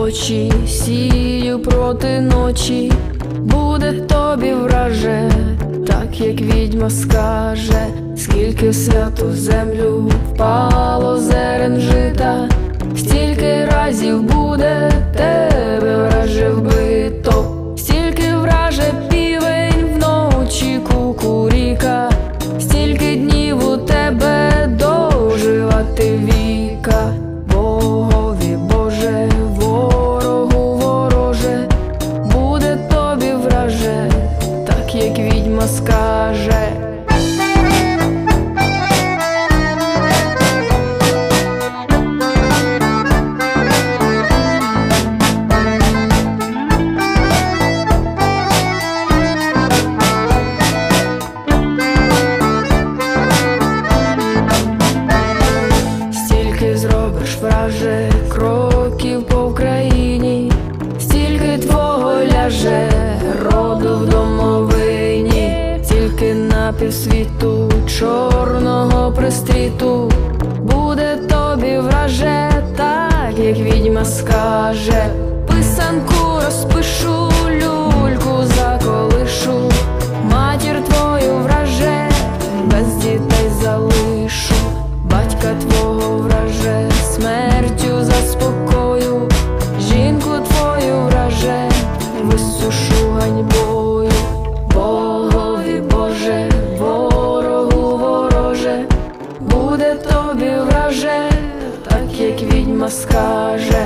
очі, сію проти ночі, буде тобі враже, так як відьма скаже. Скільки в святу землю впало зерен жита, стільки разів буде тебе враже вбито. Стільки враже півень вночі кукуріка, стільки днів у тебе доживати віка. Богові Боже, ворогу вороже, буде тобі враже, так як відьма скаже. Зробиш враже кроків по Україні, стільки твого ляже роду в домовині, тільки на півсвіту чорного пристріту буде тобі враже, так як відьма скаже. Писанку розпишу, люльку заколишу, матір твою враже, без дітей залишу. Батька твого враже, смертю заспокою, жінку твою враже, висушу ганьбою. Богові Боже, ворогу вороже, буде тобі враже, так як відьма скаже.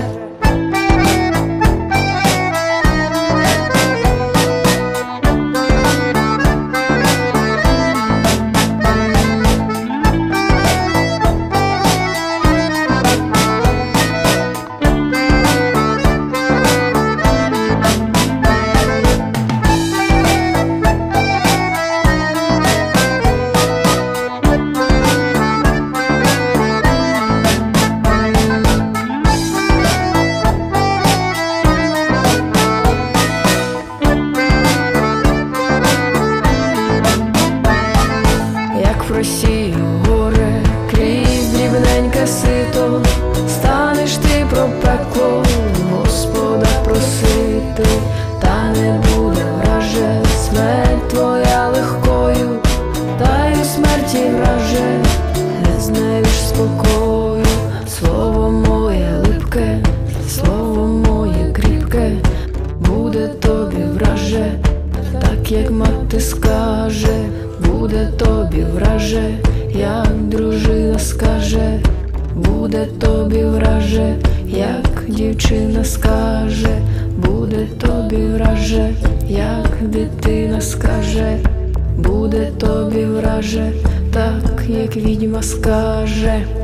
Просію горе крізь дрібненьке сито, станеш ти про пекло Господа просити. Та не буде враже смерть твоя легкою, та й у смерті враже не знайдеш спокою. Слово моє липке, слово моє кріпке, буде тобі враже, так як мати скаже. Буде тобі враже, як дружина скаже, буде тобі враже, як дівчина скаже, буде тобі враже, як дитина скаже, буде тобі враже, так як відьма скаже.